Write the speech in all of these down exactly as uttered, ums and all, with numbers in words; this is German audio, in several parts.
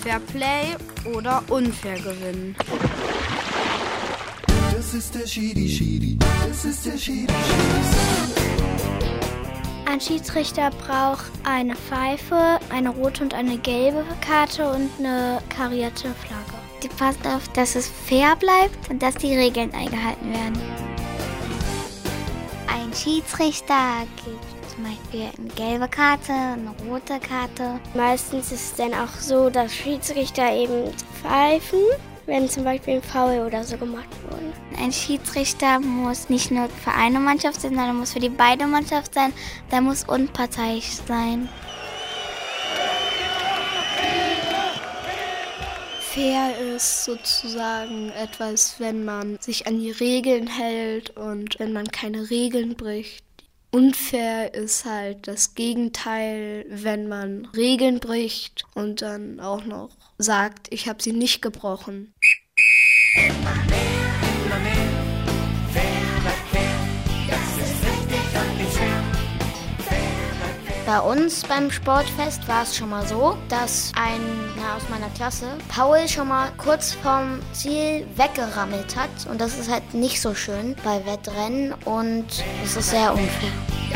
Fair Play oder unfair gewinnen. Das ist der Schiri Schiri, das ist der Schiri Schiri. Ein Schiedsrichter braucht eine Pfeife, eine rote und eine gelbe Karte und eine karierte Flagge. Die passt auf, dass es fair bleibt und dass die Regeln eingehalten werden. Ein Schiedsrichter gibt zum Beispiel eine gelbe Karte, eine rote Karte. Meistens ist es dann auch so, dass Schiedsrichter eben pfeifen, wenn zum Beispiel ein Foul oder so gemacht wurde. Ein Schiedsrichter muss nicht nur für eine Mannschaft sein, sondern muss für die beide Mannschaft sein. Der muss unparteiisch sein. Fair ist sozusagen etwas, wenn man sich an die Regeln hält und wenn man keine Regeln bricht. Unfair ist halt das Gegenteil, wenn man Regeln bricht und dann auch noch sagt, ich habe sie nicht gebrochen. Bei uns beim Sportfest war es schon mal so, dass einer aus meiner Klasse, Paul, schon mal kurz vom Ziel weggerammelt hat. Und das ist halt nicht so schön bei Wettrennen und es ist sehr unfair.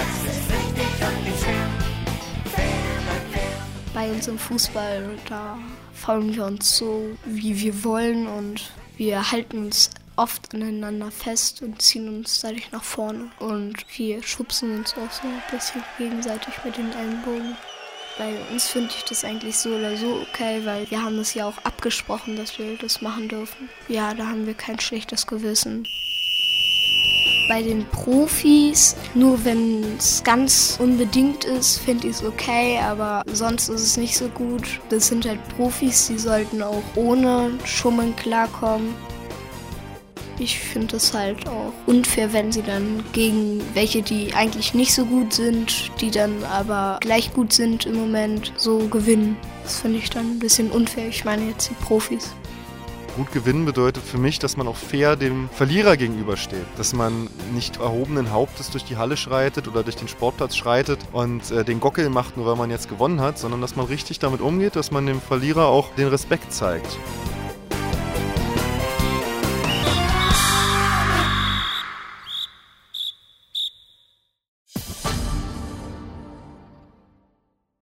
Bei uns im Fußball, da faulen wir uns so, wie wir wollen und wir halten uns oft aneinander fest und ziehen uns dadurch nach vorne. Und wir schubsen uns auch so ein bisschen gegenseitig mit den Ellenbogen. Bei uns finde ich das eigentlich so oder so okay, weil wir haben das ja auch abgesprochen, dass wir das machen dürfen. Ja, da haben wir kein schlechtes Gewissen. Bei den Profis, nur wenn es ganz unbedingt ist, finde ich es okay, aber sonst ist es nicht so gut. Das sind halt Profis, die sollten auch ohne Schummeln klarkommen. Ich finde es halt auch unfair, wenn sie dann gegen welche, die eigentlich nicht so gut sind, die dann aber gleich gut sind im Moment, so gewinnen. Das finde ich dann ein bisschen unfair. Ich meine jetzt die Profis. Gut gewinnen bedeutet für mich, dass man auch fair dem Verlierer gegenübersteht. Dass man nicht erhobenen Hauptes durch die Halle schreitet oder durch den Sportplatz schreitet und äh, den Gockel macht, nur weil man jetzt gewonnen hat, sondern dass man richtig damit umgeht, dass man dem Verlierer auch den Respekt zeigt.